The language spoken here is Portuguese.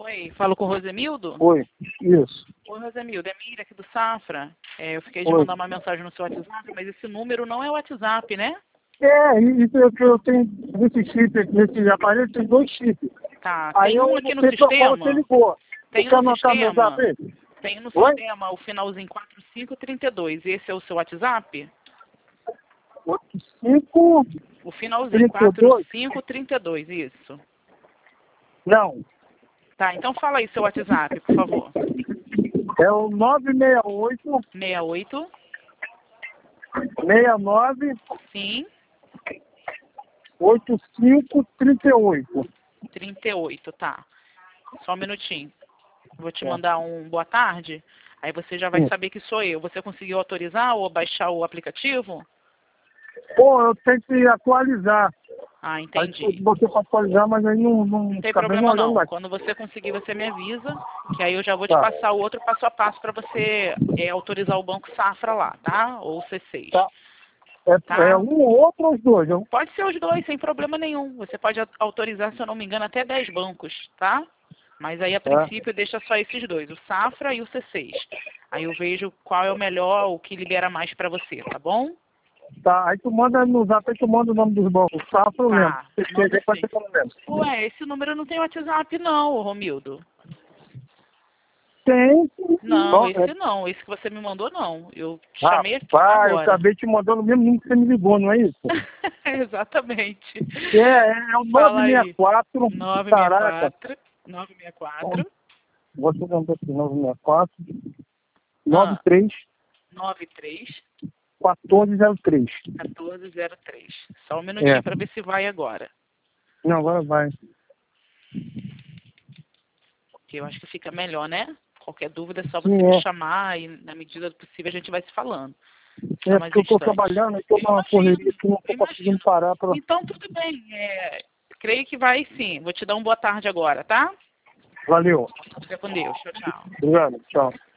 Oi, falo com o Rosemildo? Oi, isso. Oi, Rosemildo, é Miriam aqui do Safra. Eu fiquei de Oi. mandar uma mensagem no seu WhatsApp, mas esse número não é o WhatsApp, né? Isso é que eu tenho nesse chip, nesse aparelho, tem 2 chips. Tá, Aí tem eu um não aqui no sei pra qual você sistema. ligou. Tem Você no anotar meu sistema. zap aí? Tem no Oi? sistema o finalzinho 4532. Esse é o seu WhatsApp? 85, O finalzinho 32? 4532, isso. Não. Tá, então fala aí seu WhatsApp, por favor. É o 968 68, 69 sim, 8538. 38, tá. Só um minutinho. Vou te É. mandar um boa tarde, aí você já vai Sim. saber que sou eu. Você conseguiu autorizar ou baixar o aplicativo? Pô, eu tenho que atualizar. Ah, Aí entendi. eu botei pra atualizar, mas aí não Não tem acabei não problema olhando não. mais. Quando você conseguir, você me avisa, que aí eu já vou te Tá. passar o outro passo a passo para você autorizar o Banco Safra lá, tá? Ou o C6. Tá. É Tá? um ou outro ou os dois? Pode ser os dois, sem problema nenhum. Você pode autorizar, se eu não me engano, até 10 bancos, tá? Mas aí, a princípio, deixa só esses dois, o Safra e o C6. Aí eu vejo qual é o melhor, o que libera mais para você, tá bom? Tá, aí tu manda no zap, aí tu manda o nome dos bancos. Safra eu lembro. Tá, Se manda escrever, pode sim. ser que eu não lembro. Ué, esse número não tem WhatsApp não, Romildo. Tem. Não, Bom, esse não. Esse que você me mandou, não. Eu te chamei aqui rapaz, eu agora. acabei te mandando o mesmo número que você me ligou, não é isso? Exatamente. É o Fala aí. 964. Caraca. 964. 964. Você mandou aqui, 964. Ah, 93 93 1403. 1403. Só um É. minutinho para ver se vai agora. Não, agora vai. Que eu acho que fica melhor, né? Qualquer dúvida é só você Sim, me é. chamar e, na medida do possível, a gente vai se falando. Só É mais porque eu tô instantes. trabalhando, eu tô Eu numa imagino, correria que não tô eu conseguindo imagino. parar pra... Então, tudo bem. Creio que vai sim. Vou te dar uma boa tarde agora, tá? Valeu. Fica com Deus. Tchau, tchau. Obrigado. Tchau.